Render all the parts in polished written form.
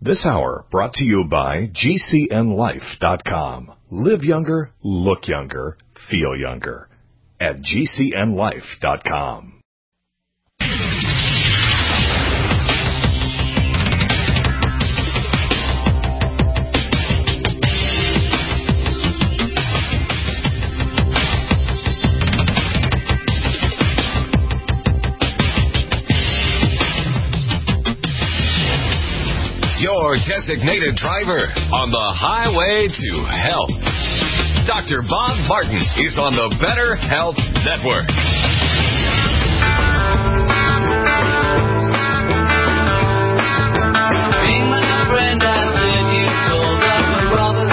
This hour brought to you by GCNLife.com. Live younger, look younger, feel younger. At GCNLife.com. Your designated driver on the highway to health. Dr. Bob Martin is on the Better Health Network. Being my friend, I said you told Dr. Roberts.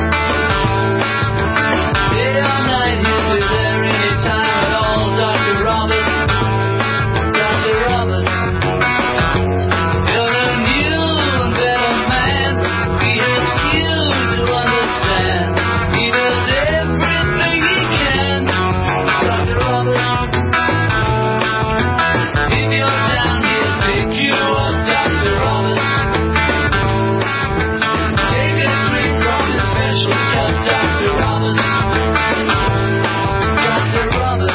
Day or night, he'll be there anytime at all, Dr. Roberts. Dr. Roberts. You're a new and better man. We have you to understand. He does everything he can, Dr. Roberts. If you're down, he'll pick you up, Dr. Roberts. Take a drink from his special cup, Dr. Roberts. Dr. Roberts.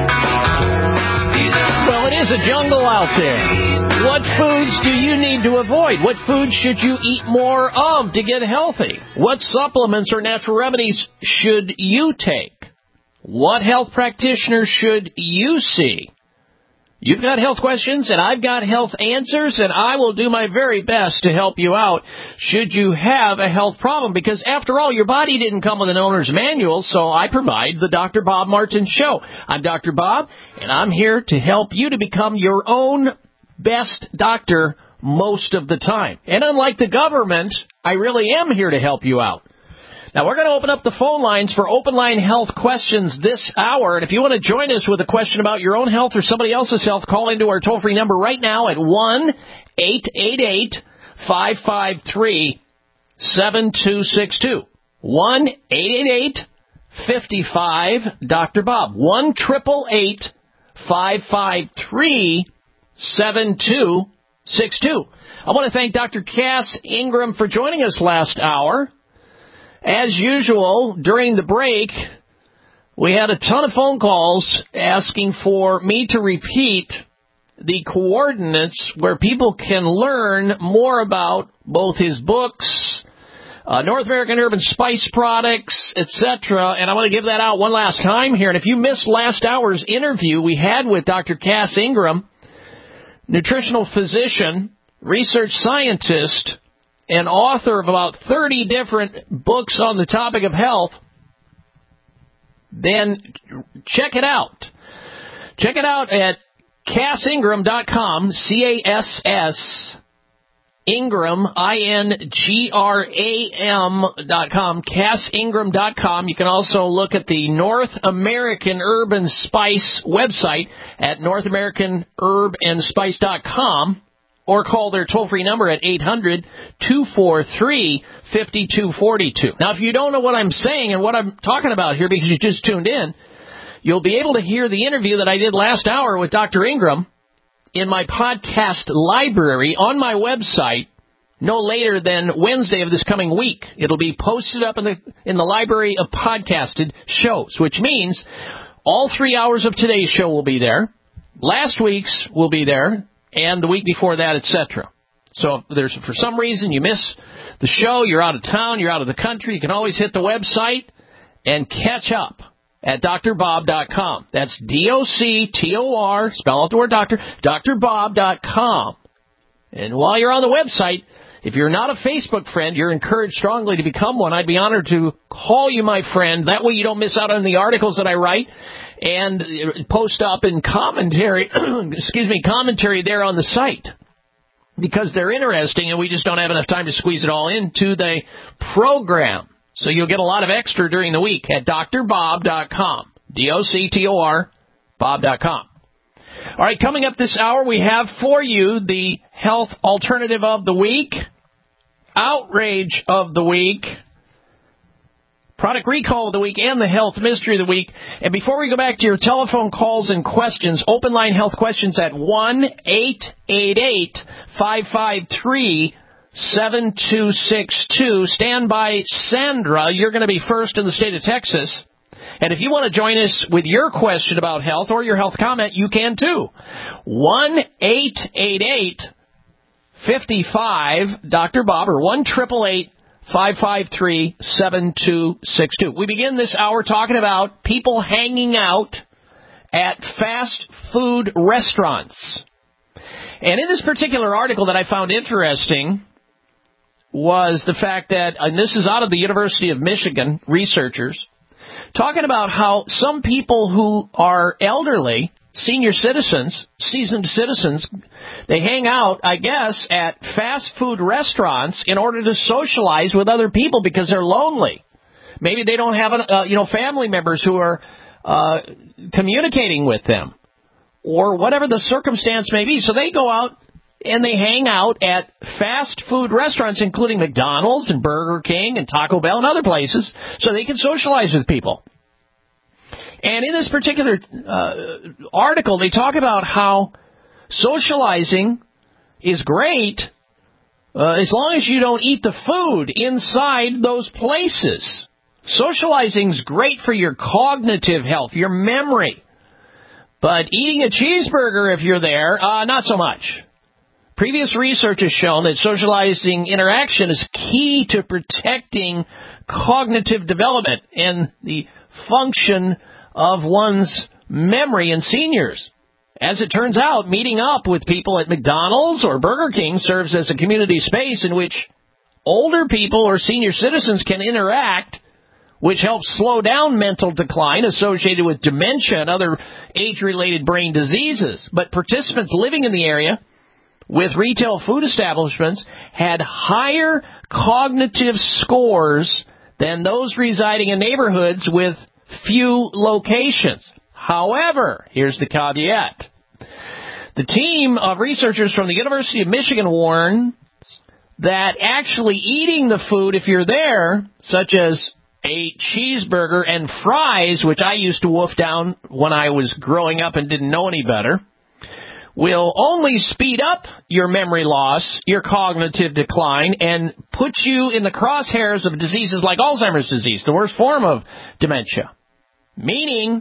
Well, it is a jungle out there. What foods do you need to avoid? What foods should you eat more of to get healthy? What supplements or natural remedies should you take? What health practitioner should you see? You've got health questions, and I've got health answers, and I will do my very best to help you out should you have a health problem. Because, after all, your body didn't come with an owner's manual, so I provide the Dr. Bob Martin Show. I'm Dr. Bob, and I'm here to help you to become your own best doctor most of the time. And unlike the government, I really am here to help you out. Now, we're going to open up the phone lines for open line health questions this hour. And if you want to join us with a question about your own health or somebody else's health, call into our toll-free number right now at 1-888-553-7262. 1-888-55-Dr. Bob. 1-888-553-7262. I want to thank Dr. Cass Ingram for joining us last hour. As usual, during the break, we had a ton of phone calls asking for me to repeat the coordinates where people can learn more about both his books, North American Herb and Spice Products, etc. And I want to give that out one last time here. And if you missed last hour's interview we had with Dr. Cass Ingram, nutritional physician, research scientist, and author of about 30 different books on the topic of health, then check it out. Check it out at CassIngram.com, C-A-S-S, Ingram, I-N-G-R-A-M.com, CassIngram.com. You can also look at the North American Herb and Spice website at NorthAmericanHerbandSpice.com. Or call their toll-free number at 800-243-5242. Now, if you don't know what I'm saying and what I'm talking about here because you just tuned in, you'll be able to hear the interview that I did last hour with Dr. Ingram in my podcast library on my website no later than Wednesday of this coming week. It'll be posted up in the library of podcasted shows, which means all 3 hours of today's show will be there. Last week's will be there. And the week before that, etc. So if for some reason you miss the show, you're out of town, you're out of the country, you can always hit the website and catch up at drbob.com. That's D-O-C-T-O-R, spell out the word doctor, drbob.com. And while you're on the website, if you're not a Facebook friend, you're encouraged strongly to become one. I'd be honored to call you my friend. That way you don't miss out on the articles that I write and post up in commentary, commentary there on the site because they're interesting and we just don't have enough time to squeeze it all into the program. So you'll get a lot of extra during the week at drbob.com, D-O-C-T-O-R, bob.com. All right, coming up this hour, we have for you the health alternative of the week, outrage of the week, product recall of the week, and the health mystery of the week. And before we go back to your telephone calls and questions, open line health questions at 1-888-553-7262. 7262. Stand by, Sandra. You're going to be first in the state of Texas. And if you want to join us with your question about health or your health comment, you can too. 1-888-55 Bob or 1-888-553-7262. We begin this hour talking about people hanging out at fast food restaurants. And in this particular article that I found interesting was the fact that, and this is out of the University of Michigan, researchers, talking about how some people who are elderly, senior citizens, seasoned citizens, they hang out, I guess, at fast food restaurants in order to socialize with other people because they're lonely. Maybe they don't have, family members who are communicating with them, or whatever the circumstance may be. So they go out and they hang out at fast food restaurants, including McDonald's and Burger King and Taco Bell and other places, so they can socialize with people. And in this particular article, they talk about how socializing is great as long as you don't eat the food inside those places. Socializing's great for your cognitive health, your memory. But eating a cheeseburger if you're there, not so much. Previous research has shown that socializing interaction is key to protecting cognitive development and the function of one's memory in seniors. As it turns out, meeting up with people at McDonald's or Burger King serves as a community space in which older people or senior citizens can interact, which helps slow down mental decline associated with dementia and other age-related brain diseases. But participants living in the area with retail food establishments had higher cognitive scores than those residing in neighborhoods with few locations. However, here's the caveat. The team of researchers from the University of Michigan warn that actually eating the food, if you're there, such as a cheeseburger and fries, which I used to wolf down when I was growing up and didn't know any better, will only speed up your memory loss, your cognitive decline, and put you in the crosshairs of diseases like Alzheimer's disease, the worst form of dementia. Meaning,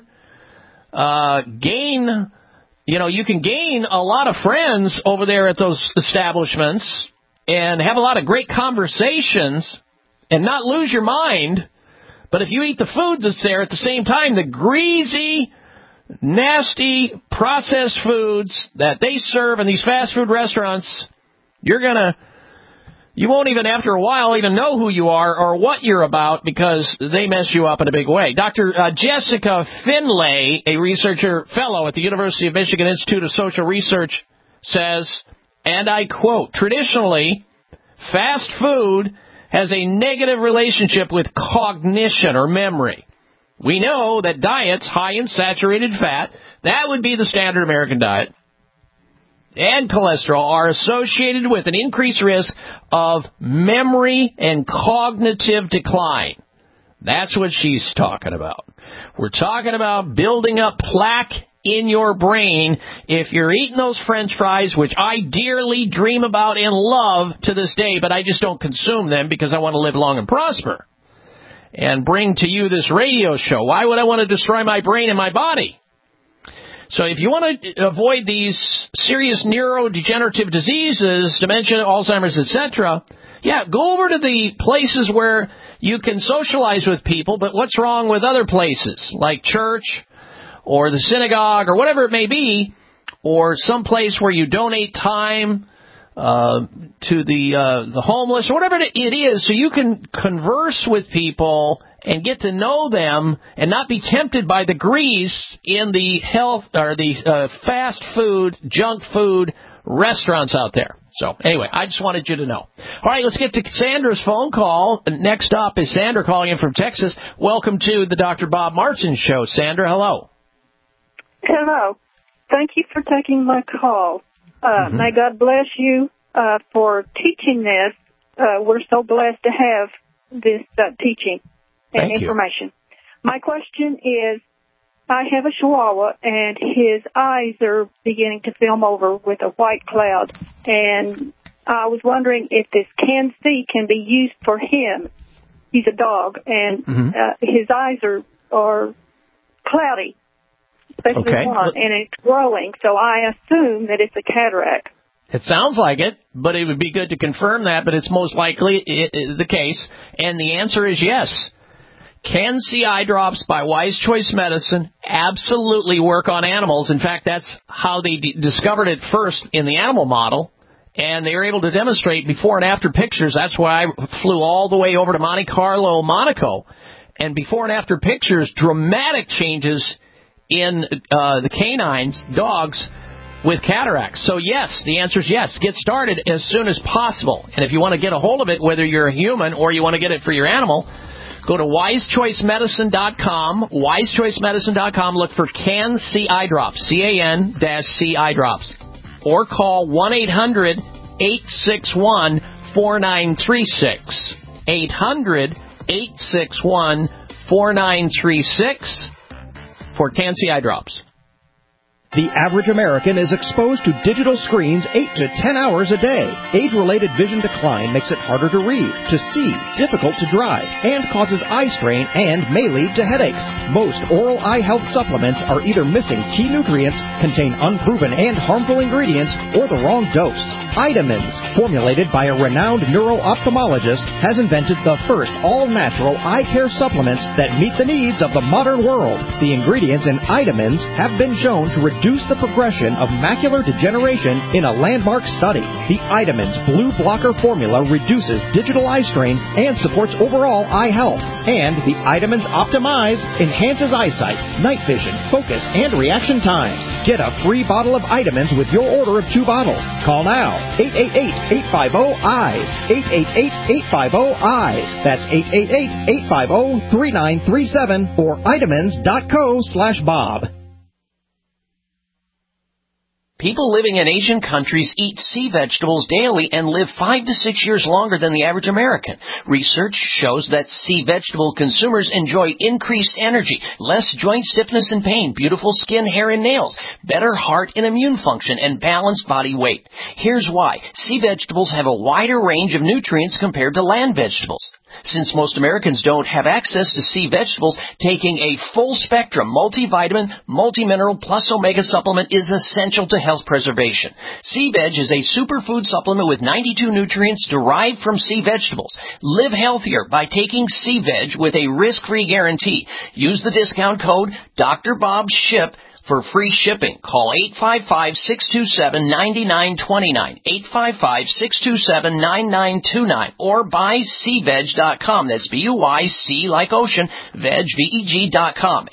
you can gain a lot of friends over there at those establishments and have a lot of great conversations and not lose your mind. But if you eat the food that's there at the same time, the greasy, nasty, processed foods that they serve in these fast food restaurants, you won't even after a while even know who you are or what you're about because they mess you up in a big way. Dr. Jessica Finlay, a researcher fellow at the University of Michigan Institute of Social Research, says, and I quote, traditionally, fast food has a negative relationship with cognition or memory. We know that diets high in saturated fat, that would be the standard American diet, and cholesterol are associated with an increased risk of memory and cognitive decline. That's what she's talking about. We're talking about building up plaque in your brain if you're eating those French fries, which I dearly dream about and love to this day, but I just don't consume them because I want to live long and prosper and bring to you this radio show. Why would I want to destroy my brain and my body? So if you want to avoid these serious neurodegenerative diseases, dementia, Alzheimer's, etc., go over to the places where you can socialize with people, but what's wrong with other places, like church or the synagogue or whatever it may be, or some place where you donate time to the homeless or whatever it is, so you can converse with people and get to know them and not be tempted by the grease in the health or the fast food, junk food restaurants out there. So anyway, I just wanted you to know. All right, let's get to Sandra's phone call. Next up is Sandra calling in from Texas. Welcome to the Dr. Bob Martin Show. Sandra, hello. Hello. Thank you for taking my call. May God bless you for teaching this. We're so blessed to have this teaching and information. My question is, I have a Chihuahua, and his eyes are beginning to film over with a white cloud, and I was wondering if this Can-C can be used for him. He's a dog, and his eyes are cloudy, especially one, and it's growing. So I assume that it's a cataract. It sounds like it, but it would be good to confirm that, but it's most likely the case. And the answer is yes. Can-C eye drops by Wise Choice Medicine absolutely work on animals. In fact, that's how they discovered it first in the animal model. And they were able to demonstrate before and after pictures. That's why I flew all the way over to Monte Carlo, Monaco. And before and after pictures, dramatic changes in the canines, dogs, with cataracts. So yes, the answer is yes. Get started as soon as possible. And if you want to get a hold of it, whether you're a human or you want to get it for your animal, go to wisechoicemedicine.com, wisechoicemedicine.com, look for Can-C eye drops, C-A-N-C eye drops, or call 1-800-861-4936, 800-861-4936 for Can-C eye drops. The average American is exposed to digital screens 8 to 10 hours a day. Age-related vision decline makes it harder to read, to see, difficult to drive, and causes eye strain and may lead to headaches. Most oral eye health supplements are either missing key nutrients, contain unproven and harmful ingredients, or the wrong dose. Itamins, formulated by a renowned neuro-ophthalmologist, has invented the first all-natural eye care supplements that meet the needs of the modern world. The ingredients in Itamins have been shown to reduce the progression of macular degeneration in a landmark study. The Itamins Blue Blocker formula reduces digital eye strain and supports overall eye health. And the Itamins Optimize enhances eyesight, night vision, focus, and reaction times. Get a free bottle of Itamins with your order of 2 bottles. Call now. 888-850-EYES. 888-850-EYES. That's 888-850-3937 or itamins.co/Bob. People living in Asian countries eat sea vegetables daily and live 5 to 6 years longer than the average American. Research shows that sea vegetable consumers enjoy increased energy, less joint stiffness and pain, beautiful skin, hair, and nails, better heart and immune function, and balanced body weight. Here's why. Sea vegetables have a wider range of nutrients compared to land vegetables. Since most Americans don't have access to sea vegetables, taking a full-spectrum multivitamin, multimineral, plus omega supplement is essential to health preservation. Sea Veg is a superfood supplement with 92 nutrients derived from sea vegetables. Live healthier by taking Sea Veg with a risk-free guarantee. Use the discount code Dr. Bob SHIP for free shipping. Call 855-627-9929, 855-627-9929, or buy SeaVeg.com. That's B-U-Y-C like ocean, veg, V-E-G.com,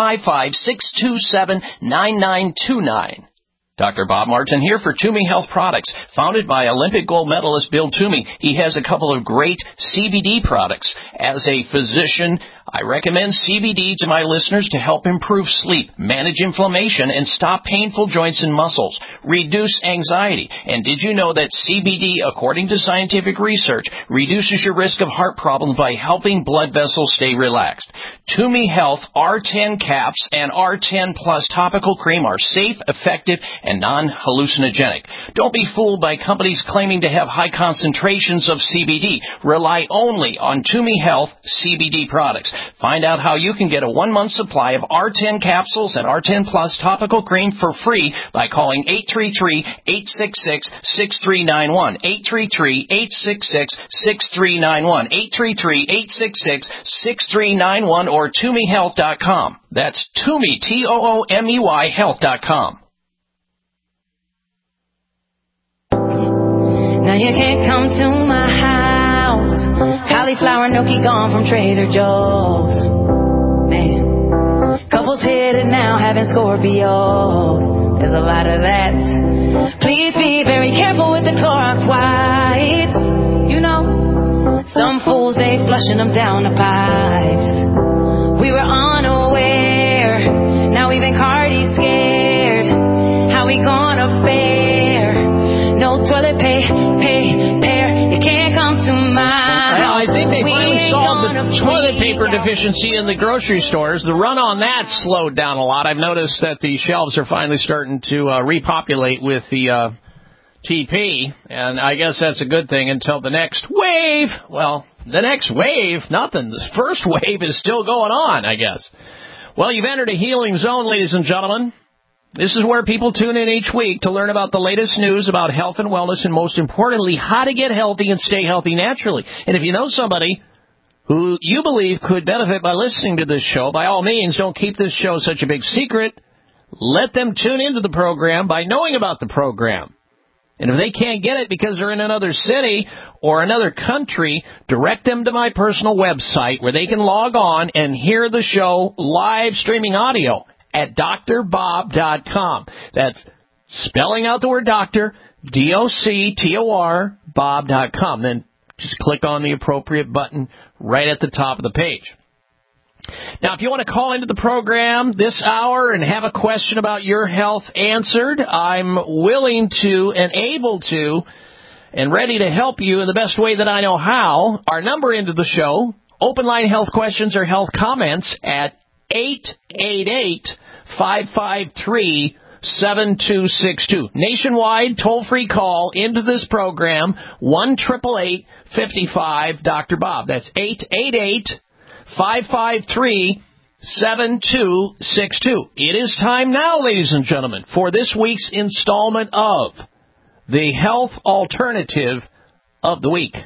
855-627-9929. Dr. Bob Martin here for Toomey Health Products. Founded by Olympic gold medalist Bill Toomey, he has a couple of great CBD products. As a physician, I recommend CBD to my listeners to help improve sleep, manage inflammation, and stop painful joints and muscles, reduce anxiety. And did you know that CBD, according to scientific research, reduces your risk of heart problems by helping blood vessels stay relaxed? Toomey Health R10 caps and R10 Plus topical cream are safe, effective, and non-hallucinogenic. Don't be fooled by companies claiming to have high concentrations of CBD. Rely only on Toomey Health CBD products. Find out how you can get a 1-month supply of R10 capsules and R10 Plus topical cream for free by calling 833-866-6391, 833-866-6391, 833-866-6391, or ToomeyHealth.com. That's Toomey, Toomey, Health.com. Now you can't come to my house. Cauliflower gnocchi gone from Trader Joe's. Man, couples headed now having Scorpios. There's a lot of that. Please be very careful with the Clorox wipes. You know, some fools, they flushing them down the pipes. We were unaware. Now even Cardi's scared. How we gonna fare? No toilet paper. You can't come to my house. I think they finally solved the toilet paper deficiency in the grocery stores. The run on that slowed down a lot. I've noticed that the shelves are finally starting to repopulate with the TP, and I guess that's a good thing until the next wave. Well, the next wave, nothing. The first wave is still going on, I guess. Well, you've entered a healing zone, ladies and gentlemen. This is where people tune in each week to learn about the latest news about health and wellness, and most importantly, how to get healthy and stay healthy naturally. And if you know somebody who you believe could benefit by listening to this show, by all means, don't keep this show such a big secret. Let them tune into the program by knowing about the program. And if they can't get it because they're in another city or another country, direct them to my personal website where they can log on and hear the show live streaming audio at drbob.com. That's spelling out the word doctor, D-O-C-T-O-R, Bob.com. Then just click on the appropriate button right at the top of the page. Now, if you want to call into the program this hour and have a question about your health answered, I'm willing to and able to and ready to help you in the best way that I know how. Our number into the show, open line health questions or health comments at 888-553-7262. Nationwide toll-free call into this program, 1-888-55-Dr. Bob. That's 888-553-7262. It is time now, ladies and gentlemen, for this week's installment of the Health Alternative of the Week.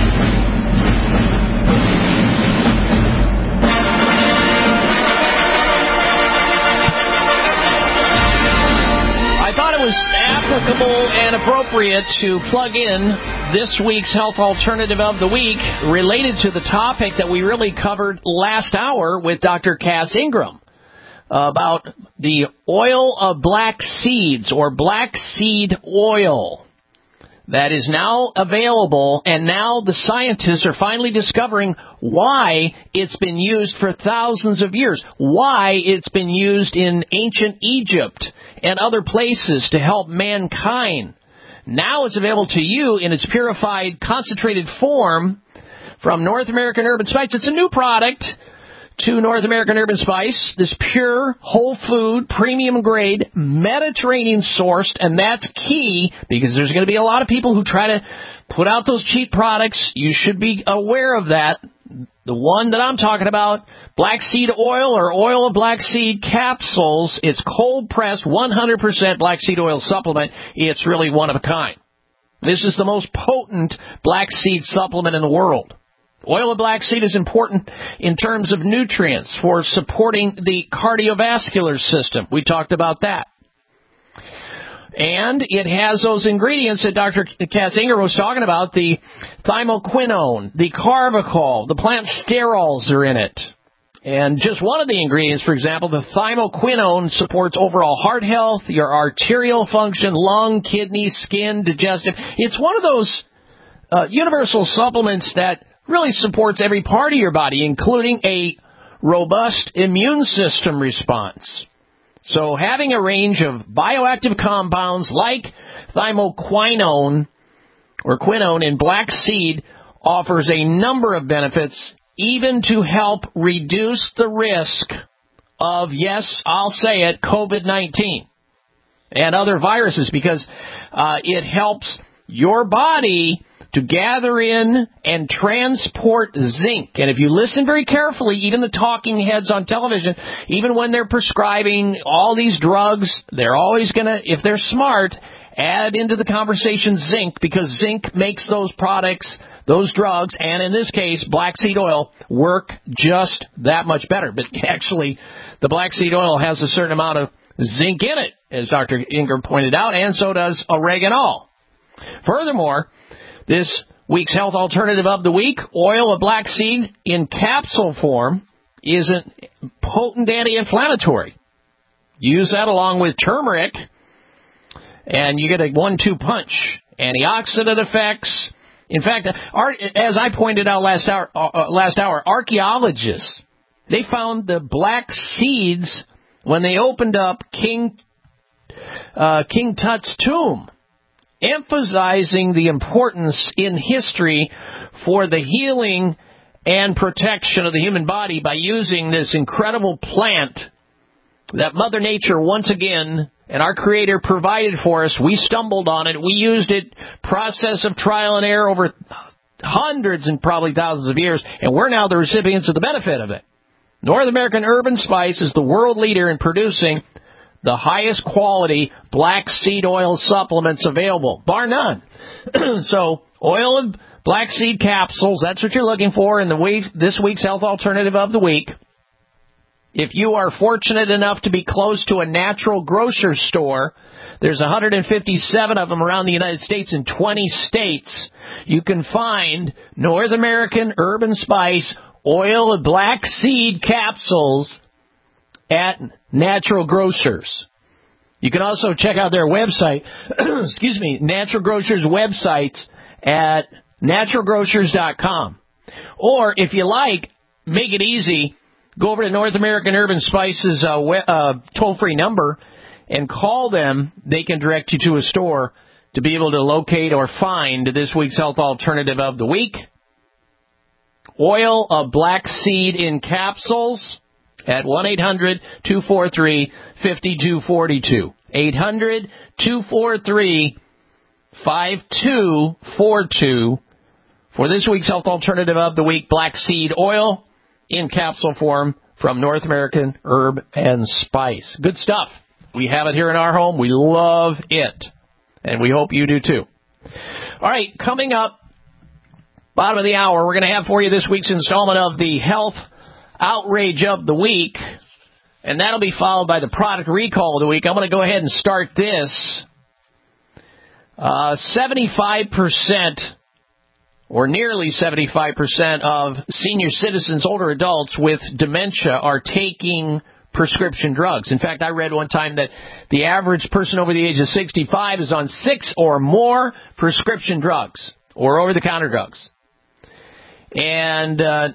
I thought it was applicable and appropriate to plug in this week's Health Alternative of the Week related to the topic that we really covered last hour with Dr. Cass Ingram about the oil of black seeds or black seed oil that is now available, and now the scientists are finally discovering why it's been used for thousands of years, why it's been used in ancient Egypt and other places to help mankind. Now it's available to you in its purified, concentrated form from North American Herb & Spice. It's a new product to North American Herb & Spice, this pure, whole food, premium grade, Mediterranean sourced, and that's key because there's going to be a lot of people who try to put out those cheap products. You should be aware of that. The one that I'm talking about, black seed oil or oil of black seed capsules, it's cold-pressed, 100% black seed oil supplement. It's really one of a kind. This is the most potent black seed supplement in the world. Oil of black seed is important in terms of nutrients for supporting the cardiovascular system. We talked about that. And it has those ingredients that Dr. Cass Ingram was talking about, the thymoquinone, the carbachol, the plant sterols are in it. And just one of the ingredients, for example, the thymoquinone supports overall heart health, your arterial function, lung, kidney, skin, digestive. It's one of those universal supplements that really supports every part of your body, including a robust immune system response. So having a range of bioactive compounds like thymoquinone or quinone in black seed offers a number of benefits, even to help reduce the risk of, yes, I'll say it, COVID-19 and other viruses, because it helps your body to gather in and transport zinc. And if you listen very carefully, even the talking heads on television, even when they're prescribing all these drugs, they're always going to, if they're smart, add into the conversation zinc, because zinc makes those products, those drugs, and in this case, black seed oil, work just that much better. But actually, the black seed oil has a certain amount of zinc in it, as Dr. Ingram pointed out, and so does oregano. Furthermore, this week's Health Alternative of the Week, oil of black seed in capsule form, is a potent anti-inflammatory. Use that along with turmeric, and you get a 1-2 punch. Antioxidant effects. In fact, as I pointed out last hour, archaeologists, they found the black seeds when they opened up King Tut's tomb, emphasizing the importance in history for the healing and protection of the human body by using this incredible plant that Mother Nature once again and our Creator provided for us. We stumbled on it. We used it, process of trial and error over hundreds and probably thousands of years, and we're now the recipients of the benefit of it. North American Urban Spice is the world leader in producing the highest quality black seed oil supplements available, bar none. So, oil and black seed capsules, that's what you're looking for in this week's Health Alternative of the Week. If you are fortunate enough to be close to a natural grocery store, there's 157 of them around the United States in 20 states. You can find North American Urban Spice oil and black seed capsules at natural grocers. You can also check out their website, Natural Grocers websites at naturalgrocers.com. Or if you like, make it easy, go over to North American Urban Spice's toll-free number and call them. They can direct you to a store to be able to locate or find this week's Health Alternative of the Week. Oil of black seed in capsules at 1-800-243-5242. 800-243-5242 for this week's Health Alternative of the Week, black seed oil in capsule form from North American Herb and Spice. Good stuff. We have it here in our home. We love it. And we hope you do too. All right, coming up, bottom of the hour, we're going to have for you this week's installment of the Health Outrage of the Week. And that'll be followed by the Product Recall of the Week. I'm going to go ahead and start this. 75%, or nearly 75% of senior citizens, older adults with dementia, are taking prescription drugs. In fact, I read one time that the average person over the age of 65 is on 6 or more prescription drugs, or over-the-counter drugs. And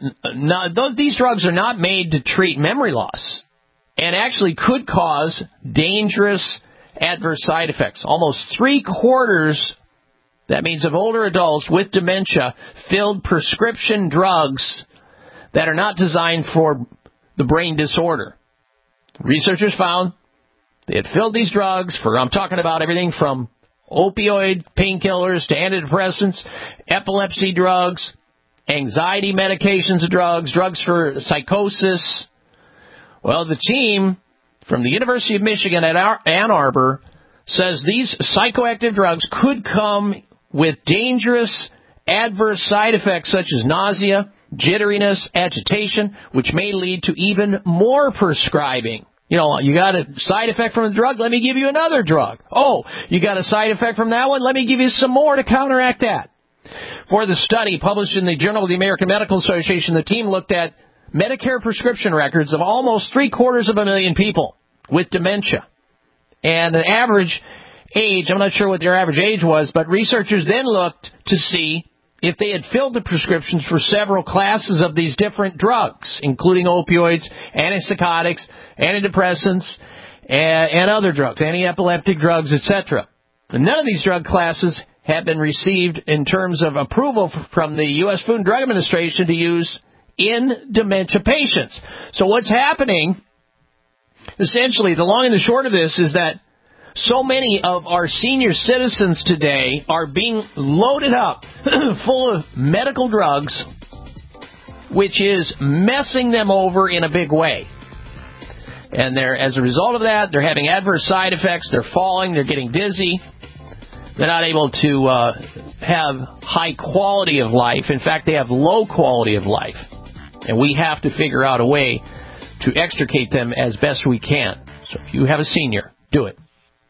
these drugs are not made to treat memory loss, and actually could cause dangerous adverse side effects. Almost 3/4, that means of older adults with dementia, filled prescription drugs that are not designed for the brain disorder. Researchers found they had filled these drugs for, I'm talking about everything from opioid painkillers to antidepressants, epilepsy drugs, anxiety medications drugs, drugs for psychosis. Well, the team from the University of Michigan at Ann Arbor says these psychoactive drugs could come with dangerous adverse side effects such as nausea, jitteriness, agitation, which may lead to even more prescribing. You know, you got a side effect from the drug, let me give you another drug. Oh, you got a side effect from that one, let me give you some more to counteract that. For the study published in the Journal of the American Medical Association, the team looked at Medicare prescription records of almost 750,000 people with dementia. And an average age, I'm not sure what their average age was, but researchers then looked to see if they had filled the prescriptions for several classes of these different drugs, including opioids, antipsychotics, antidepressants, and other drugs, anti-epileptic drugs, etc. None of these drug classes have been received in terms of approval from the U.S. Food and Drug Administration to use in dementia patients. So what's happening, essentially, the long and the short of this is that so many of our senior citizens today are being loaded up full of medical drugs, which is messing them over in a big way. And as a result of that, they're having adverse side effects, they're falling, they're getting dizzy, they're not able to have high quality of life. In fact, they have low quality of life. And we have to figure out a way to extricate them as best we can. So if you have a senior, do it.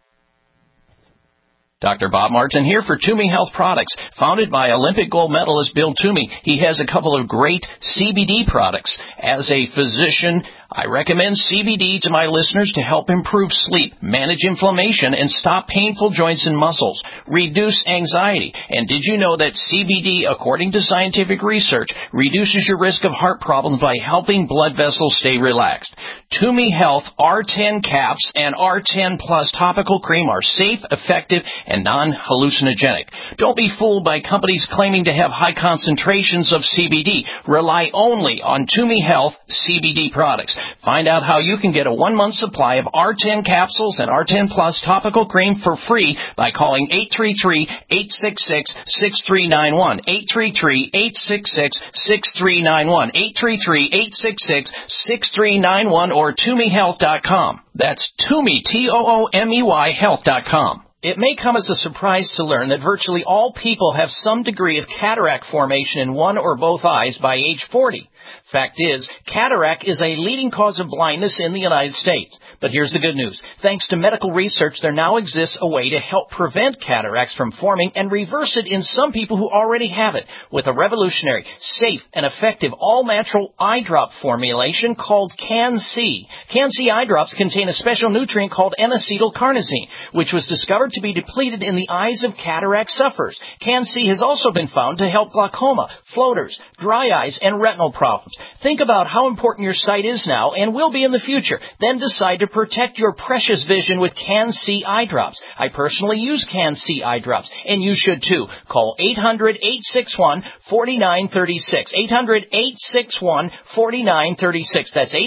Dr. Bob Martin here for Toomey Health Products. Founded by Olympic gold medalist Bill Toomey, he has a couple of great CBD products. As a physician, I recommend CBD to my listeners to help improve sleep, manage inflammation, and stop painful joints and muscles, reduce anxiety. And did you know that CBD, according to scientific research, reduces your risk of heart problems by helping blood vessels stay relaxed? Toomey Health R10 caps and R10 Plus topical cream are safe, effective, and non-hallucinogenic. Don't be fooled by companies claiming to have high concentrations of CBD. Rely only on Toomey Health CBD products. Find out how you can get a 1-month supply of R10 capsules and R10 Plus topical cream for free by calling 833-866-6391. 833-866-6391. 833-866-6391 or ToomeyHealth.com. That's Toomey, Toomey, Health.com. It may come as a surprise to learn that virtually all people have some degree of cataract formation in one or both eyes by age 40. Fact is, cataract is a leading cause of blindness in the United States. But here's the good news. Thanks to medical research, there now exists a way to help prevent cataracts from forming and reverse it in some people who already have it with a revolutionary, safe, and effective all-natural eye drop formulation called Can-C. Can-C eye drops contain a special nutrient called N-acetylcarnosine, which was discovered to be depleted in the eyes of cataract sufferers. Can-C has also been found to help glaucoma, floaters, dry eyes, and retinal problems. Think about how important your sight is now and will be in the future. Then decide to protect your precious vision with Can-C eye drops. I personally use Can-C eye drops, and you should too. Call 800-861-4936. 800-861-4936. That's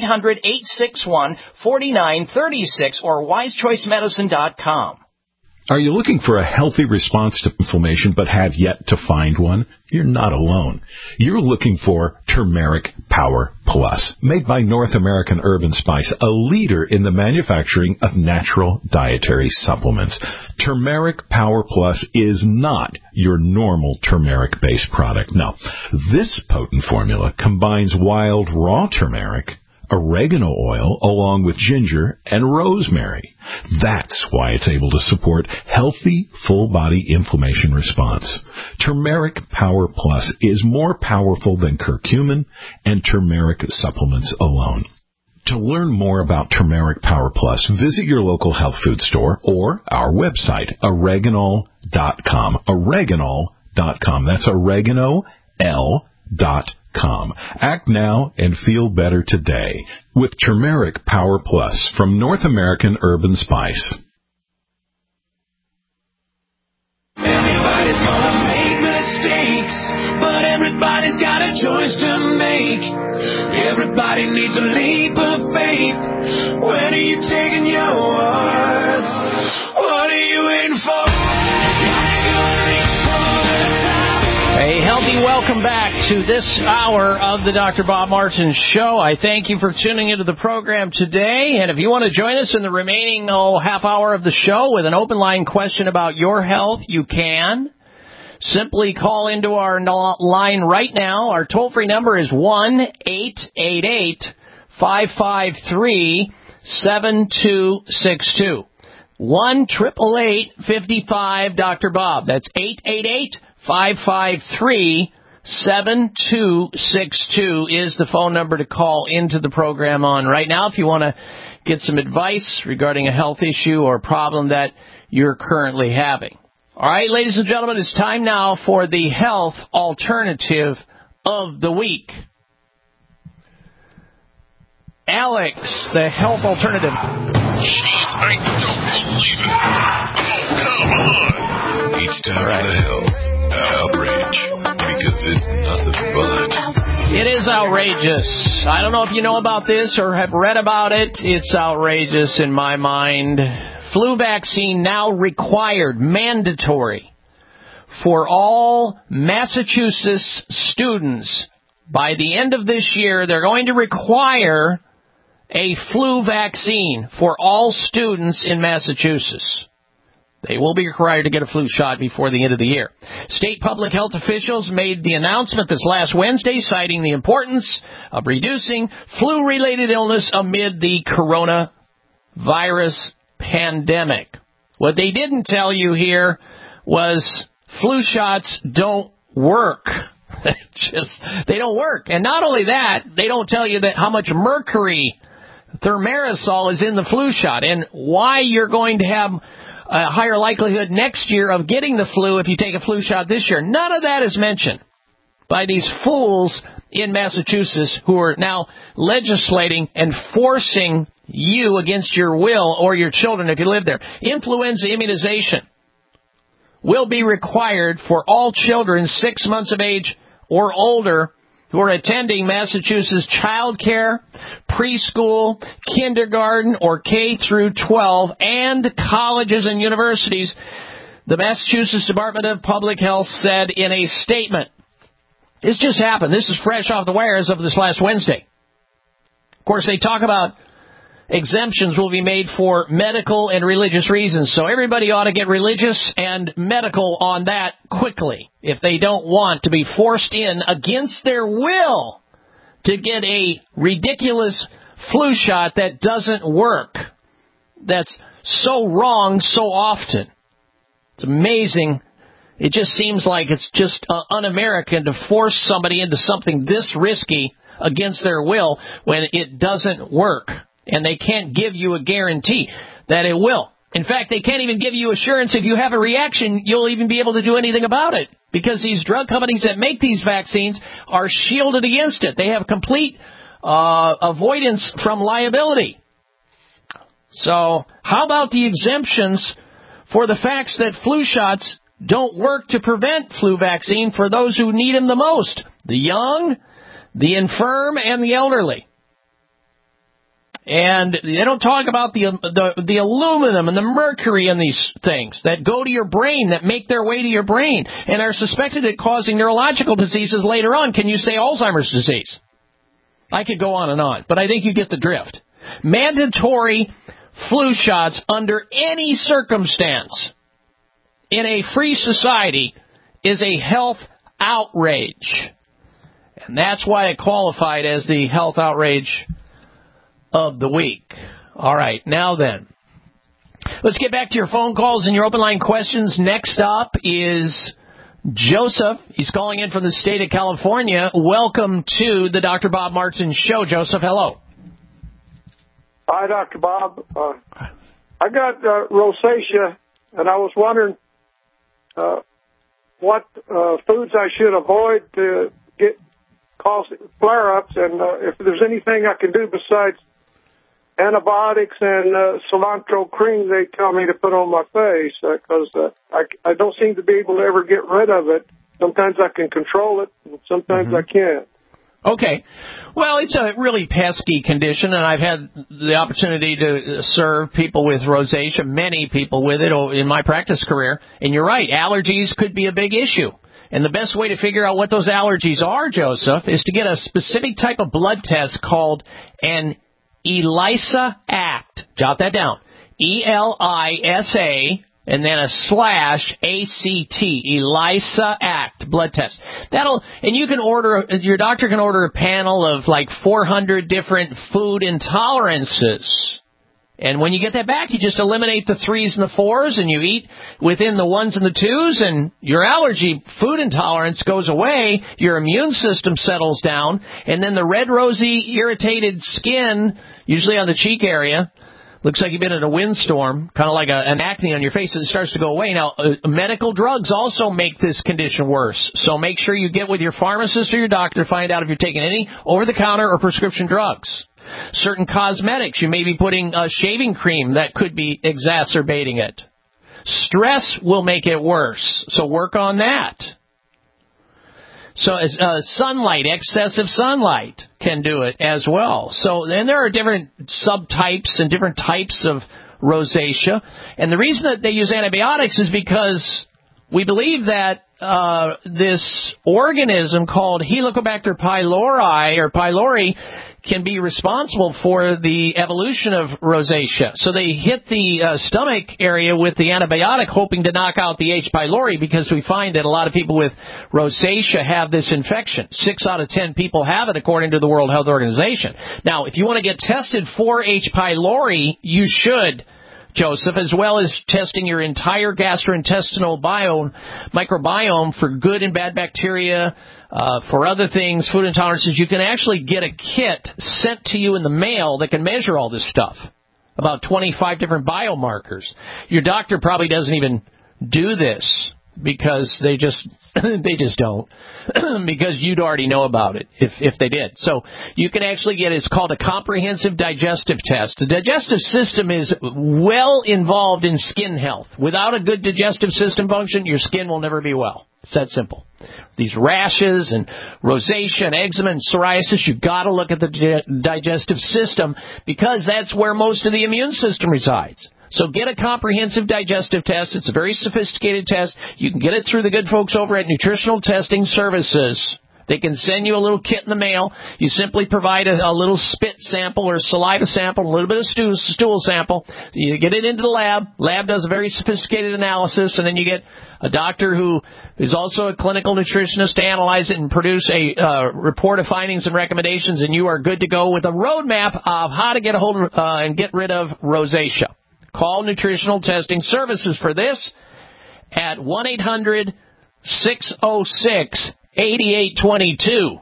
800-861-4936 or wisechoicemedicine.com. Are you looking for a healthy response to inflammation but have yet to find one? You're not alone. You're looking for Turmeric Power Plus, made by North American Herb & Spice, a leader in the manufacturing of natural dietary supplements. Turmeric Power Plus is not your normal turmeric-based product. No, this potent formula combines wild raw turmeric, oregano oil, along with ginger and rosemary. That's why it's able to support healthy, full-body inflammation response. Turmeric Power Plus is more powerful than curcumin and turmeric supplements alone. To learn more about Turmeric Power Plus, visit your local health food store or our website, oreganol.com. Oreganol.com. That's oregano.com. Act now and feel better today with Turmeric Power Plus from North American Herb & Spice. Everybody's gonna make mistakes, but everybody's got a choice to make. Everybody needs a leap of faith. When are you taking yours? What are you waiting for? A healthy welcome back to this hour of the Dr. Bob Martin Show. I thank you for tuning into the program today. And if you want to join us in the remaining half hour of the show with an open line question about your health, you can. Simply call into our line right now. Our toll-free number is 1-888-553-7262. 1-888-55-Dr. Bob. That's 888-553-7262 is the phone number to call into the program on right now if you want to get some advice regarding a health issue or problem that you're currently having. All right, ladies and gentlemen, it's time now for the health alternative of the week. Alex, the health alternative. Jeez, I don't believe it. Oh, come on. Each time for the health. Outrage, because it's nothing but. It is outrageous. I don't know if you know about this or have read about it. It's outrageous in my mind. Flu vaccine now required, mandatory, for all Massachusetts students. By the end of this year, they're going to require a flu vaccine for all students in Massachusetts. They will be required to get a flu shot before the end of the year. State public health officials made the announcement this last Wednesday, citing the importance of reducing flu-related illness amid the coronavirus pandemic. What they didn't tell you here was flu shots don't work. They don't work. And not only that, they don't tell you that how much mercury, thimerosal, is in the flu shot and why you're going to have a higher likelihood next year of getting the flu if you take a flu shot this year. None of that is mentioned by these fools in Massachusetts who are now legislating and forcing you against your will or your children if you live there. Influenza immunization will be required for all children 6 months of age or older who are attending Massachusetts child care, preschool, kindergarten, or K through 12, and colleges and universities, the Massachusetts Department of Public Health said in a statement. This just happened. This is fresh off the wires of this last Wednesday. Of course, they talk about exemptions will be made for medical and religious reasons. So everybody ought to get religious and medical on that quickly if they don't want to be forced in against their will to get a ridiculous flu shot that doesn't work. That's so wrong so often. It's amazing. It just seems like it's just un-American to force somebody into something this risky against their will when it doesn't work. And they can't give you a guarantee that it will. In fact, they can't even give you assurance if you have a reaction, you'll even be able to do anything about it. Because these drug companies that make these vaccines are shielded against it. They have complete avoidance from liability. So how about the exemptions for the facts that flu shots don't work to prevent flu vaccine for those who need them the most? The young, the infirm, and the elderly. And they don't talk about the aluminum and the mercury in these things that go to your brain, that make their way to your brain, and are suspected of causing neurological diseases later on. Can you say Alzheimer's disease? I could go on and on, but I think you get the drift. Mandatory flu shots under any circumstance in a free society is a health outrage. And that's why it qualified as the health outrage of the week. All right, now then, let's get back to your phone calls and your open line questions. Next up is Joseph. He's calling in from the state of California. Welcome to the Dr. Bob Martin Show. Joseph, hello. Hi, Dr. Bob. I got rosacea, and I was wondering what foods I should avoid to cause flare-ups, and if there's anything I can do besides antibiotics and cilantro cream they tell me to put on my face, because I don't seem to be able to ever get rid of it. Sometimes I can control it, and sometimes I can't. Okay. Well, it's a really pesky condition, and I've had the opportunity to serve people with rosacea, many people with it in my practice career. And you're right, allergies could be a big issue. And the best way to figure out what those allergies are, Joseph, is to get a specific type of blood test called an ELISA ACT. Jot that down. ELISA and then a / ACT, ELISA ACT blood test. And you can your doctor can order a panel of like 400 different food intolerances. And when you get that back, you just eliminate the 3s and the 4s, and you eat within the 1s and the 2s, and your allergy, food intolerance goes away, your immune system settles down, and then the red, rosy, irritated skin, usually on the cheek area, looks like you've been in a windstorm, kind of like an acne on your face, and it starts to go away. Now, medical drugs also make this condition worse, so make sure you get with your pharmacist or your doctor to find out if you're taking any over-the-counter or prescription drugs. Certain cosmetics, you may be putting shaving cream that could be exacerbating it. Stress will make it worse, so work on that. So sunlight, excessive sunlight can do it as well. So then there are different subtypes and different types of rosacea. And the reason that they use antibiotics is because we believe that this organism called Helicobacter pylori or pylori can be responsible for the evolution of rosacea. So they hit the stomach area with the antibiotic, hoping to knock out the H. pylori, because we find that a lot of people with rosacea have this infection. 6 out of 10 people have it, according to the World Health Organization. Now, if you want to get tested for H. pylori, you should, Joseph, as well as testing your entire gastrointestinal microbiome for good and bad bacteria, for other things, food intolerances. You can actually get a kit sent to you in the mail that can measure all this stuff, about 25 different biomarkers. Your doctor probably doesn't even do this because they just don't, because you'd already know about it if they did. So you can actually get, it's called a comprehensive digestive test. The digestive system is well involved in skin health. Without a good digestive system function, your skin will never be well. It's that simple. These rashes and rosacea and eczema and psoriasis, you've got to look at the digestive system because that's where most of the immune system resides. So get a comprehensive digestive test. It's a very sophisticated test. You can get it through the good folks over at Nutritional Testing Services. They can send you a little kit in the mail. You simply provide a little spit sample or saliva sample, a little bit of stool sample. You get it into the lab. Lab does a very sophisticated analysis, and then you get a doctor who is also a clinical nutritionist to analyze it and produce a report of findings and recommendations, and you are good to go with a roadmap of how to get a hold of and get rid of rosacea. Call Nutritional Testing Services for this at 1-800-606-8822.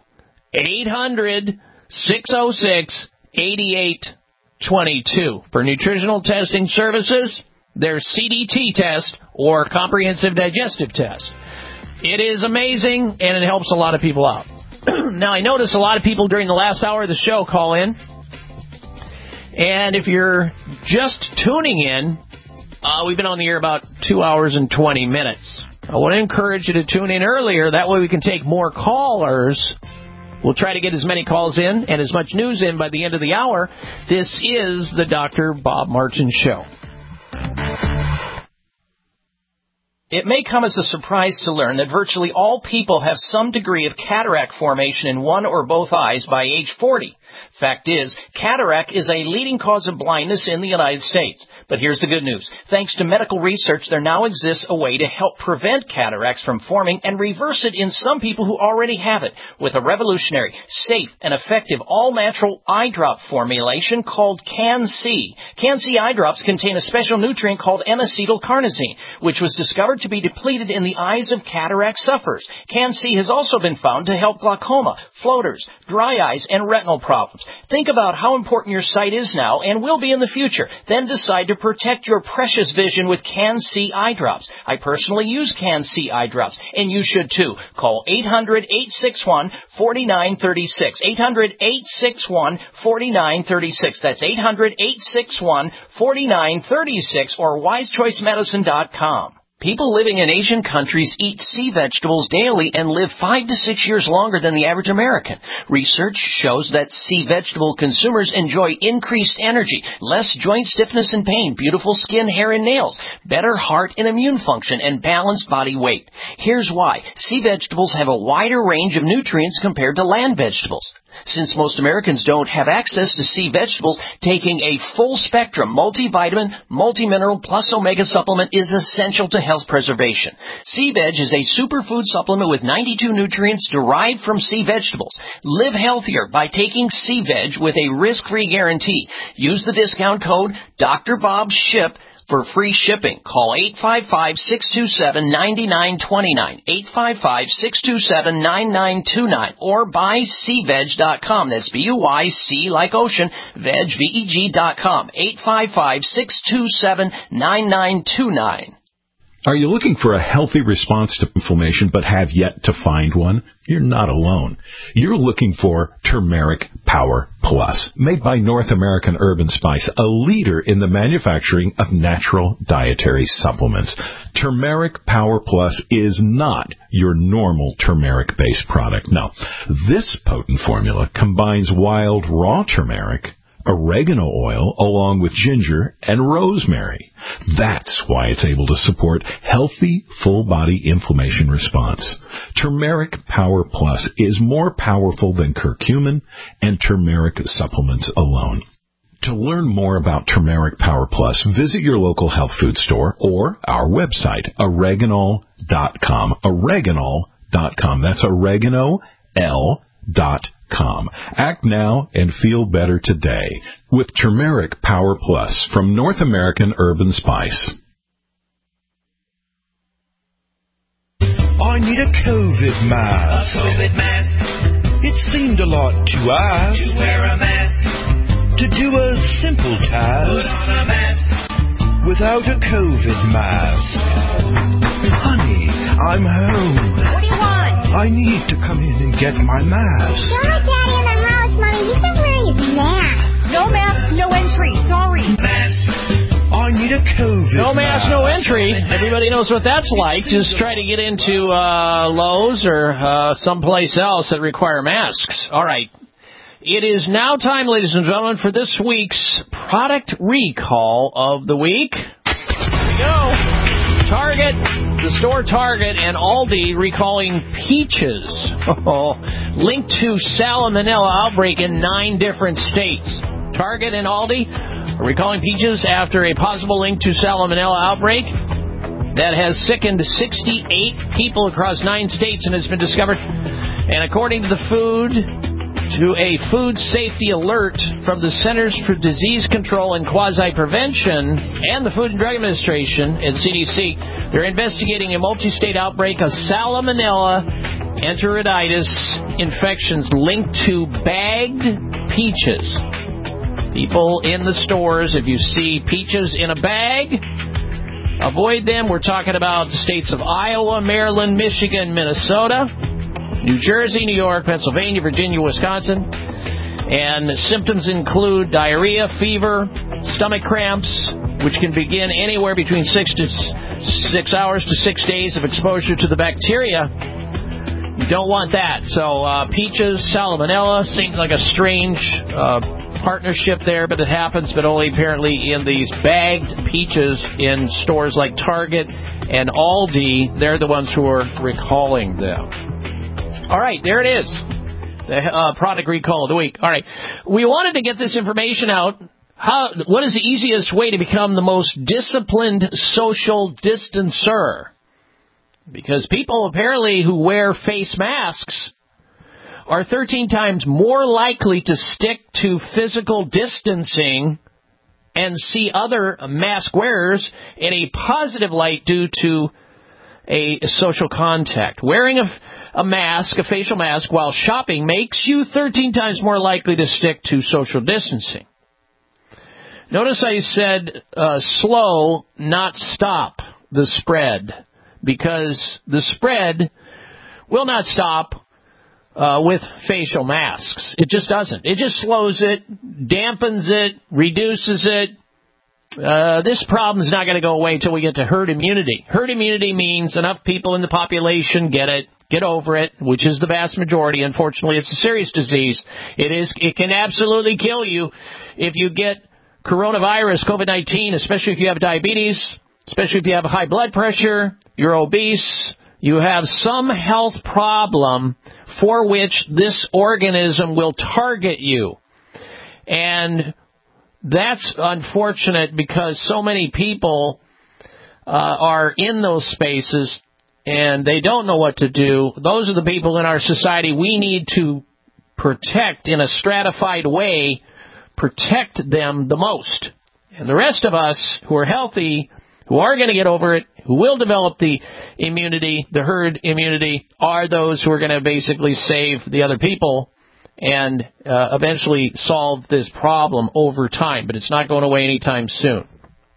800-606-8822. For nutritional testing services, their CDT test or comprehensive digestive test. It is amazing, and it helps a lot of people out. Now, I notice a lot of people during the last hour of the show call in. And if you're just tuning in, we've been on the air about 2 hours and 20 minutes. I want to encourage you to tune in earlier. That way we can take more callers. We'll try to get as many calls in and as much news in by the end of the hour. This is the Dr. Bob Martin Show. It may come as a surprise to learn that virtually all people have some degree of cataract formation in one or both eyes by age 40. Fact is, cataract is a leading cause of blindness in the United States. But here's the good news. Thanks to medical research, there now exists a way to help prevent cataracts from forming and reverse it in some people who already have it with a revolutionary, safe, and effective all-natural eye drop formulation called Can-C. Can-C eye drops contain a special nutrient called N-acetylcarnosine, which was discovered to be depleted in the eyes of cataract sufferers. Can-C has also been found to help glaucoma, floaters, dry eyes, and retinal problems. Think about how important your sight is now and will be in the future. Then decide to protect your precious vision with Can-C eye drops. I personally use Can-C eye drops, and you should too. Call 800-861-4936. 800-861-4936. That's 800-861-4936 or wisechoicemedicine.com. People living in Asian countries eat sea vegetables daily and live 5 to 6 years longer than the average American. Research shows that sea vegetable consumers enjoy increased energy, less joint stiffness and pain, beautiful skin, hair, and nails, better heart and immune function, and balanced body weight. Here's why. Sea vegetables have a wider range of nutrients compared to land vegetables. Since most Americans don't have access to sea vegetables, taking a full-spectrum multivitamin, multimineral, plus omega supplement is essential to health preservation. Sea Veg is a superfood supplement with 92 nutrients derived from sea vegetables. Live healthier by taking Sea Veg with a risk-free guarantee. Use the discount code DRBOBSHIP for free shipping. Call 855-627-9929, 855-627-9929, or buy SeaVeg.com. That's B-U-Y-C like ocean, veg, V-E-G.com, 855-627-9929. Are you looking for a healthy response to inflammation but have yet to find one? You're not alone. You're looking for Turmeric Power Plus, made by North American Herb & Spice, a leader in the manufacturing of natural dietary supplements. Turmeric Power Plus is not your normal turmeric-based product. No, this potent formula combines wild raw turmeric, oregano oil, along with ginger and rosemary. That's why it's able to support healthy, full-body inflammation response. Turmeric Power Plus is more powerful than curcumin and turmeric supplements alone. To learn more about Turmeric Power Plus, visit your local health food store or our website, oreganol.com. Oreganol.com. That's oregano.com. Act now and feel better today with Turmeric Power Plus from North American Herb & Spice. I need a COVID mask. A COVID mask. It seemed a lot to ask. To wear a mask. To do a simple task. Put on a mask. Without a COVID mask. Honey, I'm home. What do you want? I need to come in and get my mask. Don't let Daddy in the house, Mommy. He's not wearing his mask. No mask, no entry. Sorry. Mask. I need need a COVID No mask, no mask. entry. Everybody knows what that's like. Just try to get into Lowe's or someplace else that require masks. All right. It is now time, ladies and gentlemen, for this week's product recall of the week. Here we go. Target, the store Target and Aldi recalling peaches. Linked to salmonella outbreak in 9 different states. Target and Aldi are recalling peaches after a possible link to salmonella outbreak that has sickened 68 people across 9 states and has been discovered. And according to a food safety alert from the Centers for Disease Control and Quasi-Prevention and the Food and Drug Administration and CDC, they're investigating a multi-state outbreak of salmonella enteritis infections linked to bagged peaches. People in the stores, if you see peaches in a bag, avoid them. We're talking about the states of Iowa, Maryland, Michigan, Minnesota, New Jersey, New York, Pennsylvania, Virginia, Wisconsin. And symptoms include diarrhea, fever, stomach cramps, which can begin anywhere between 6 hours to 6 days of exposure to the bacteria. You don't want that. So peaches, salmonella, seems like a strange partnership there, but it happens, but only apparently in these bagged peaches in stores like Target and Aldi. They're the ones who are recalling them. All right, there it is. The product recall of the week. All right, we wanted to get this information out. What is the easiest way to become the most disciplined social distancer? Because people apparently who wear face masks are 13 times more likely to stick to physical distancing and see other mask wearers in a positive light due to a social contact. Wearing a mask, a facial mask, while shopping makes you 13 times more likely to stick to social distancing. Notice I said slow, not stop the spread, because the spread will not stop with facial masks. It just doesn't. It just slows it, dampens it, reduces it. This problem is not going to go away until we get to herd immunity. Herd immunity means enough people in the population get it, get over it, which is the vast majority. Unfortunately, it's a serious disease. It can absolutely kill you if you get coronavirus, COVID-19, especially if you have diabetes, especially if you have high blood pressure, you're obese, you have some health problem for which this organism will target you. And that's unfortunate because so many people are in those spaces and they don't know what to do. Those are the people in our society we need to protect in a stratified way, protect them the most. And the rest of us who are healthy, who are going to get over it, who will develop the immunity, the herd immunity, are those who are going to basically save the other people and eventually solve this problem over time. But it's not going away anytime soon.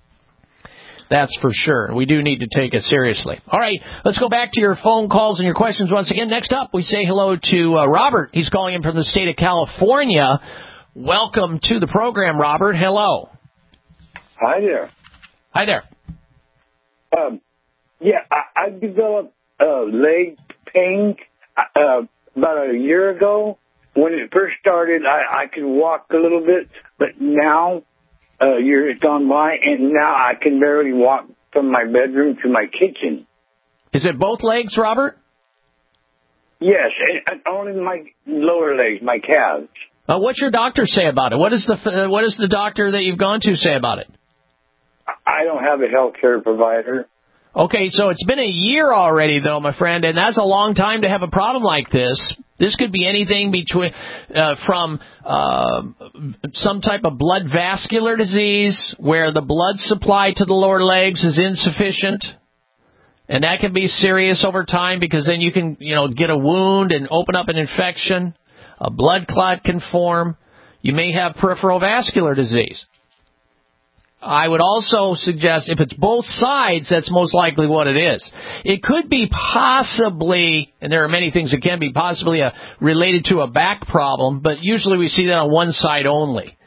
That's for sure. We do need to take it seriously. All right, let's go back to your phone calls and your questions once again. Next up, we say hello to Robert. He's calling in from the state of California. Welcome to the program, Robert. Hello. Hi there. Hi there. I developed leg pain about a year ago. When it first started, I could walk a little bit, but now a year has gone by, and now I can barely walk from my bedroom to my kitchen. Is it both legs, Robert? Yes, and only my lower legs, my calves. What's your doctor say about it? What is the doctor that you've gone to say about it? I don't have a health care provider. Okay, so it's been a year already, though, my friend, and that's a long time to have a problem like this. This could be anything between from some type of blood vascular disease where the blood supply to the lower legs is insufficient, and that can be serious over time because then you can, get a wound and open up an infection. A blood clot can form. You may have peripheral vascular disease. I would also suggest if it's both sides, that's most likely what it is. It could be possibly, and there are many things that can be possibly related to a back problem, but usually we see that on one side only.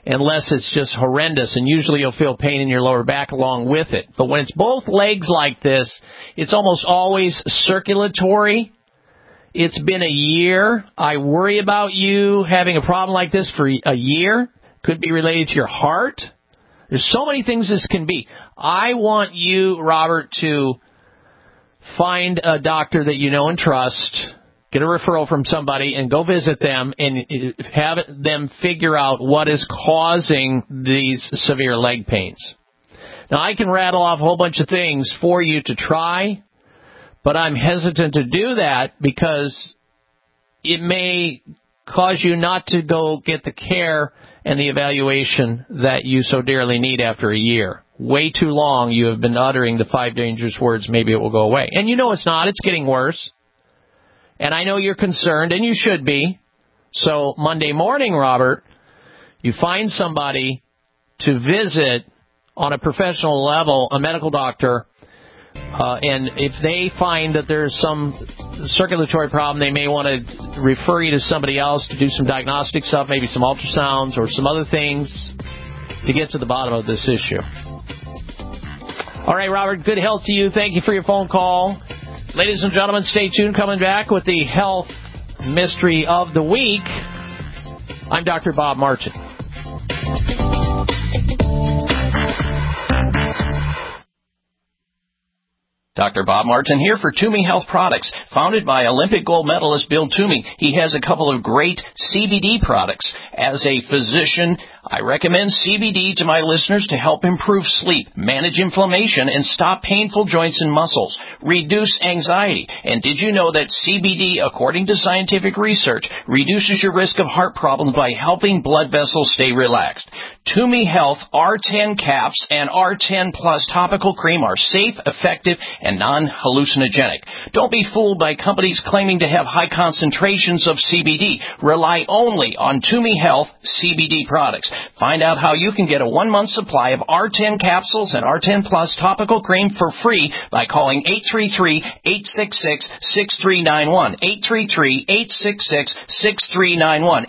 unless it's just horrendous, and usually you'll feel pain in your lower back along with it. But when it's both legs like this, it's almost always circulatory. It's been a year. I worry about you having a problem like this for a year. Could be related to your heart. There's so many things this can be. I want you, Robert, to find a doctor that you know and trust, get a referral from somebody, and go visit them and have them figure out what is causing these severe leg pains. Now, I can rattle off a whole bunch of things for you to try, but I'm hesitant to do that because it may cause you not to go get the care and the evaluation that you so dearly need after a year. Way too long you have been uttering the 5 dangerous words, maybe it will go away. And you know it's not. It's getting worse. And I know you're concerned, and you should be. So Monday morning, Robert, you find somebody to visit on a professional level, a medical doctor, and if they find that there's some circulatory problem, they may want to refer you to somebody else to do some diagnostic stuff, maybe some ultrasounds or some other things to get to the bottom of this issue. All right, Robert, good health to you. Thank you for your phone call. Ladies and gentlemen, stay tuned. Coming back with the health mystery of the week. I'm Dr. Bob Martin. Dr. Bob Martin here for Toomey Health Products. Founded by Olympic gold medalist Bill Toomey, he has a couple of great CBD products. As a physician, I recommend CBD to my listeners to help improve sleep, manage inflammation, and stop painful joints and muscles, reduce anxiety. And did you know that CBD, according to scientific research, reduces your risk of heart problems by helping blood vessels stay relaxed? Toomey Health R10 caps and R10 Plus topical cream are safe, effective, and non-hallucinogenic. Don't be fooled by companies claiming to have high concentrations of CBD. Rely only on Toomey Health CBD products. Find out how you can get a 1-month supply of R10 capsules and R10 Plus topical cream for free by calling 833-866-6391. 833-866-6391.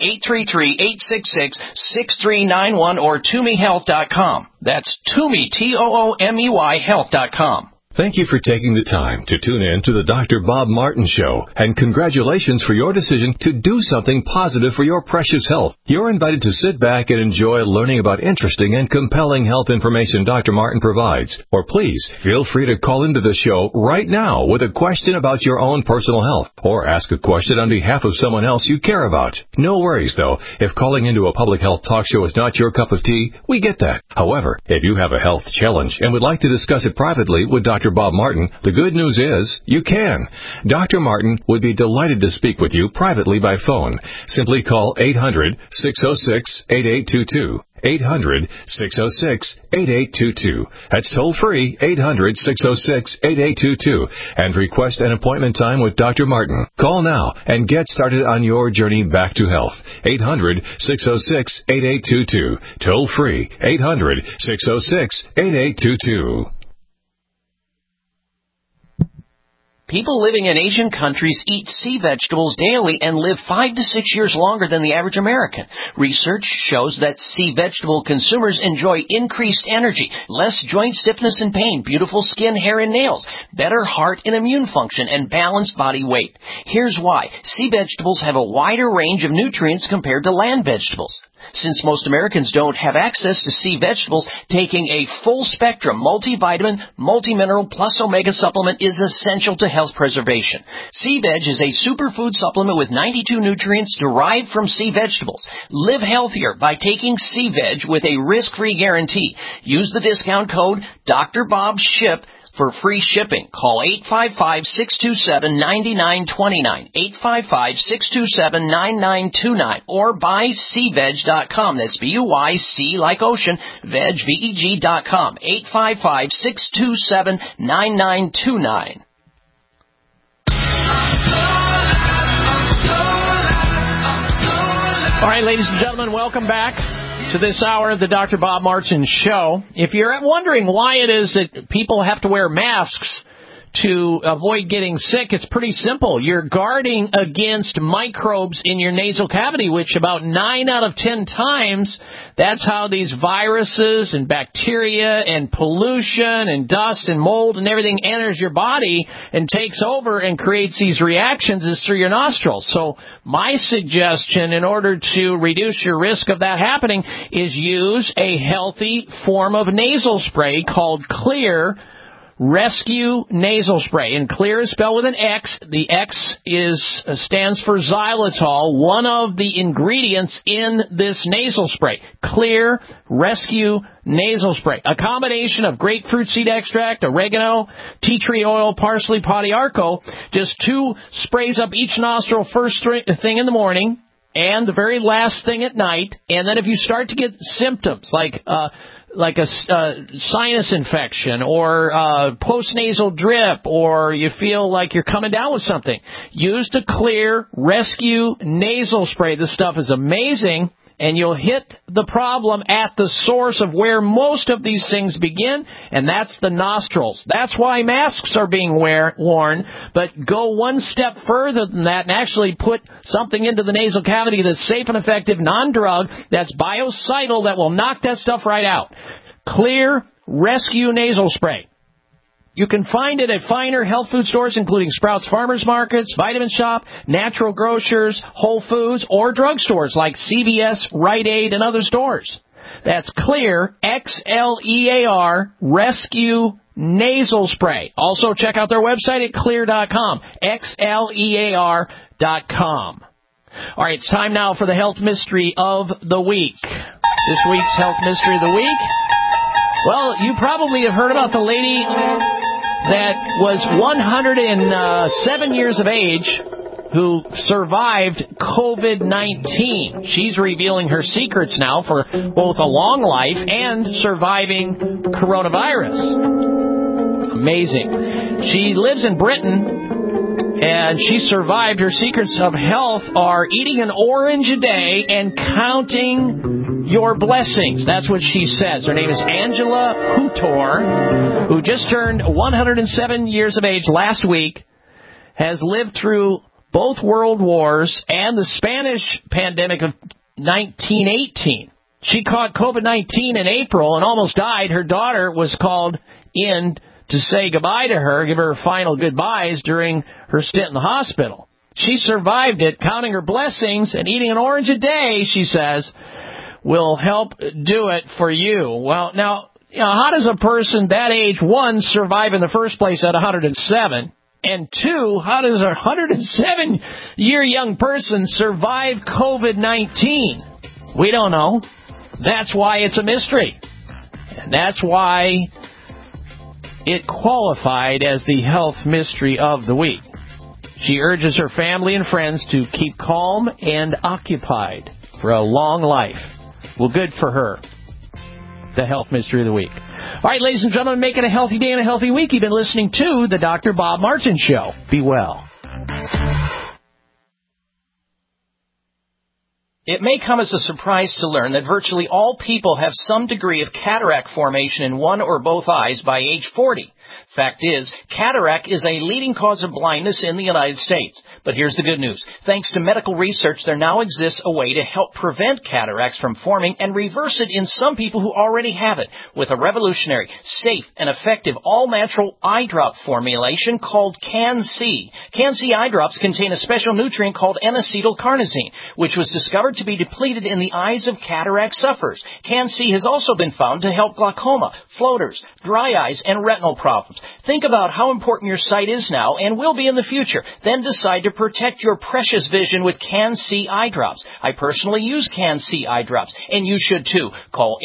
833-866-6391 or ToomeyHealth.com. That's Toomey, Toomey Health.com. Thank you for taking the time to tune in to the Dr. Bob Martin Show, and congratulations for your decision to do something positive for your precious health. You're invited to sit back and enjoy learning about interesting and compelling health information Dr. Martin provides. Or please, feel free to call into the show right now with a question about your own personal health, or ask a question on behalf of someone else you care about. No worries, though. If calling into a public health talk show is not your cup of tea, we get that. However, if you have a health challenge and would like to discuss it privately with Dr. Bob Martin, the good news is you can. Dr. Martin would be delighted to speak with you privately by phone. Simply call 800-606-8822. 800-606-8822. That's toll free, 800-606-8822. And request an appointment time with Dr. Martin. Call now and get started on your journey back to health. 800-606-8822. Toll free, 800-606-8822. People living in Asian countries eat sea vegetables daily and live 5 to 6 years longer than the average American. Research shows that sea vegetable consumers enjoy increased energy, less joint stiffness and pain, beautiful skin, hair, and nails, better heart and immune function, and balanced body weight. Here's why. Sea vegetables have a wider range of nutrients compared to land vegetables. Since most Americans don't have access to sea vegetables, taking a full-spectrum multivitamin, multimineral, plus omega supplement is essential to health preservation. Sea Veg is a superfood supplement with 92 nutrients derived from sea vegetables. Live healthier by taking Sea Veg with a risk-free guarantee. Use the discount code DrBobShip for free shipping. Call 855-627-9929, 855-627-9929, or buy SeaVeg.com. That's B-U-Y-C like ocean, veg, V-E-G.com, 855-627-9929. All right, ladies and gentlemen, welcome back to this hour of the Dr. Bob Martin Show. If you're wondering why it is that people have to wear masks to avoid getting sick, it's pretty simple. You're guarding against microbes in your nasal cavity, which about 9 out of 10 times That's how these viruses and bacteria and pollution and dust and mold and everything enters your body and takes over and creates these reactions is through your nostrils. So my suggestion in order to reduce your risk of that happening is use a healthy form of nasal spray called Xlear Rescue Nasal Spray. And Xlear is spelled with an X. The X stands for xylitol, one of the ingredients in this nasal spray. Xlear Rescue Nasal Spray. A combination of grapefruit seed extract, oregano, tea tree oil, parsley, podiarco. Just 2 sprays up each nostril first thing in the morning and the very last thing at night. And then if you start to get symptoms like a sinus infection or postnasal drip, or you feel like you're coming down with something, use the Xlear Rescue Nasal Spray. This stuff is amazing, and you'll hit the problem at the source of where most of these things begin, and that's the nostrils. That's why masks are being worn, but go one step further than that and actually put something into the nasal cavity that's safe and effective, non-drug, that's biocidal, that will knock that stuff right out. Xlear Rescue Nasal Spray. You can find it at finer health food stores, including Sprouts Farmers Markets, Vitamin Shop, Natural Grocers, Whole Foods, or drugstores like CVS, Rite Aid, and other stores. That's Xlear, Xlear, Rescue Nasal Spray. Also, check out their website at xlear.com, xlear.com. All right, it's time now for the Health Mystery of the Week. This week's Health Mystery of the Week. Well, you probably have heard about the lady that was 107 years of age who survived COVID-19. She's revealing her secrets now for both a long life and surviving coronavirus. Amazing. She lives in Britain, and she survived. Her secrets of health are eating an orange a day and counting your blessings. That's what she says. Her name is Angela Hutor, who just turned 107 years of age last week, has lived through both world wars and the Spanish pandemic of 1918. She caught COVID-19 in April and almost died. Her daughter was called in to say goodbye to her, give her final goodbyes during her stint in the hospital. She survived it, counting her blessings, and eating an orange a day, she says, will help do it for you. Well, now, how does a person that age, 1, survive in the first place at 107? And 2, how does a 107-year young person survive COVID-19? We don't know. That's why it's a mystery. And that's why it qualified as the Health Mystery of the Week. She urges her family and friends to keep calm and occupied for a long life. Well, good for her. The Health Mystery of the Week. All right, ladies and gentlemen, make it a healthy day and a healthy week. You've been listening to the Dr. Bob Martin Show. Be well. It may come as a surprise to learn that virtually all people have some degree of cataract formation in one or both eyes by age 40. Fact is, cataract is a leading cause of blindness in the United States. But here's the good news. Thanks to medical research, there now exists a way to help prevent cataracts from forming and reverse it in some people who already have it with a revolutionary, safe, and effective all-natural eye drop formulation called Can-C. Can-C eye drops contain a special nutrient called N-acetylcarnosine, which was discovered to be depleted in the eyes of cataract sufferers. Can-C has also been found to help glaucoma, floaters, dry eyes, and retinal problems. Think about how important your sight is now and will be in the future. Then decide to protect your precious vision with Can-C eye drops. I personally use Can-C eye drops, and you should too. Call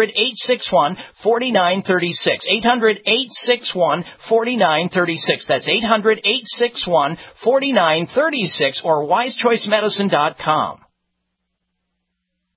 800-861-4936. 800-861-4936. That's 800-861-4936 or wisechoicemedicine.com.